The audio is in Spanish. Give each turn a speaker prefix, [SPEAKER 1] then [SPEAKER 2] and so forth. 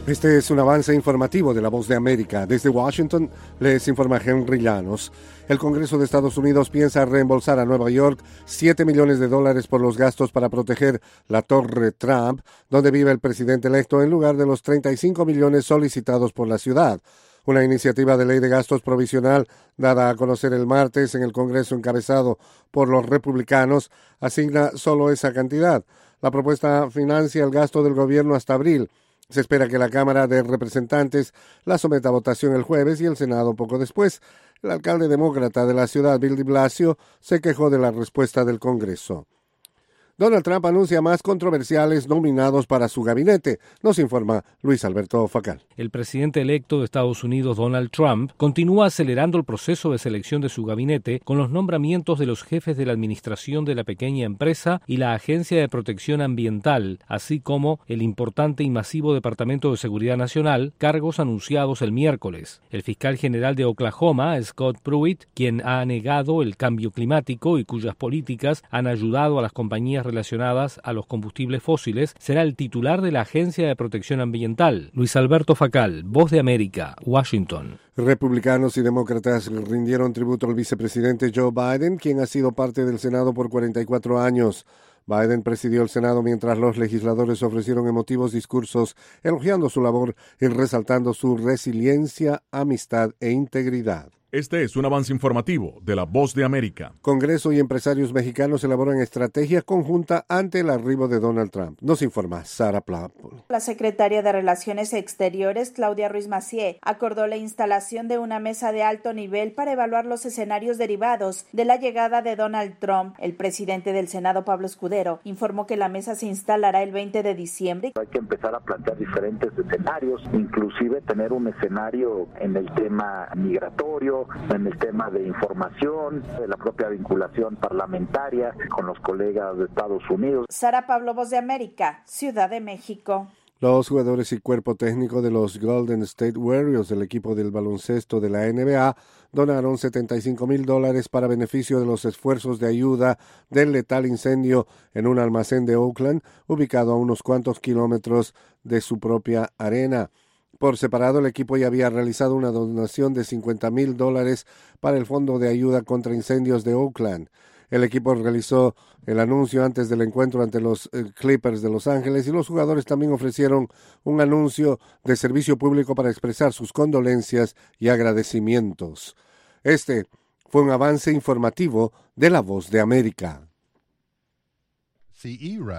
[SPEAKER 1] Este es un avance informativo de La Voz de América. Desde Washington les informa Henry Llanos. El Congreso de Estados Unidos piensa reembolsar a Nueva York $7 millones por los gastos para proteger la Torre Trump, donde vive el presidente electo, en lugar de los 35 millones solicitados por la ciudad. Una iniciativa de ley de gastos provisional dada a conocer el martes en el Congreso encabezado por los republicanos asigna solo esa cantidad. La propuesta financia el gasto del gobierno hasta abril. Se espera que la Cámara de Representantes la someta a votación el jueves y el Senado poco después. El alcalde demócrata de la ciudad, Bill de Blasio, se quejó de la respuesta del Congreso. Donald Trump anuncia más controversiales nominados para su gabinete, nos informa Luis Alberto Facal.
[SPEAKER 2] El presidente electo de Estados Unidos, Donald Trump, continúa acelerando el proceso de selección de su gabinete con los nombramientos de los jefes de la Administración de la Pequeña Empresa y la Agencia de Protección Ambiental, así como el importante y masivo Departamento de Seguridad Nacional, cargos anunciados el miércoles. El fiscal general de Oklahoma, Scott Pruitt, quien ha negado el cambio climático y cuyas políticas han ayudado a las compañías relacionadas a los combustibles fósiles, será el titular de la Agencia de Protección Ambiental. Luis Alberto Facal, Voz de América, Washington.
[SPEAKER 1] Republicanos y demócratas rindieron tributo al vicepresidente Joe Biden, quien ha sido parte del Senado por 44 años. Biden presidió el Senado mientras los legisladores ofrecieron emotivos discursos elogiando su labor y resaltando su resiliencia, amistad e integridad.
[SPEAKER 3] Este es un avance informativo de La Voz de América.
[SPEAKER 1] Congreso y empresarios mexicanos elaboran estrategia conjunta ante el arribo de Donald Trump. Nos informa Sara Plapol.
[SPEAKER 4] La secretaria de Relaciones Exteriores, Claudia Ruiz Massieu, acordó la instalación de una mesa de alto nivel para evaluar los escenarios derivados de la llegada de Donald Trump. El presidente del Senado, Pablo Escudero, informó que la mesa se instalará el 20 de diciembre.
[SPEAKER 5] Hay que empezar a plantear diferentes escenarios, inclusive tener un escenario en el tema migratorio, en el tema de información, de la propia vinculación parlamentaria con los colegas de Estados Unidos.
[SPEAKER 4] Sara Pablo, Voz de América, Ciudad de México.
[SPEAKER 1] Los jugadores y cuerpo técnico de los Golden State Warriors, el equipo del baloncesto de la NBA, donaron $75,000 para beneficio de los esfuerzos de ayuda del letal incendio en un almacén de Oakland, ubicado a unos cuantos kilómetros de su propia arena. Por separado, el equipo ya había realizado una donación de $50,000 para el Fondo de Ayuda contra Incendios de Oakland. El equipo realizó el anuncio antes del encuentro ante los Clippers de Los Ángeles y los jugadores también ofrecieron un anuncio de servicio público para expresar sus condolencias y agradecimientos. Este fue un avance informativo de La Voz de América.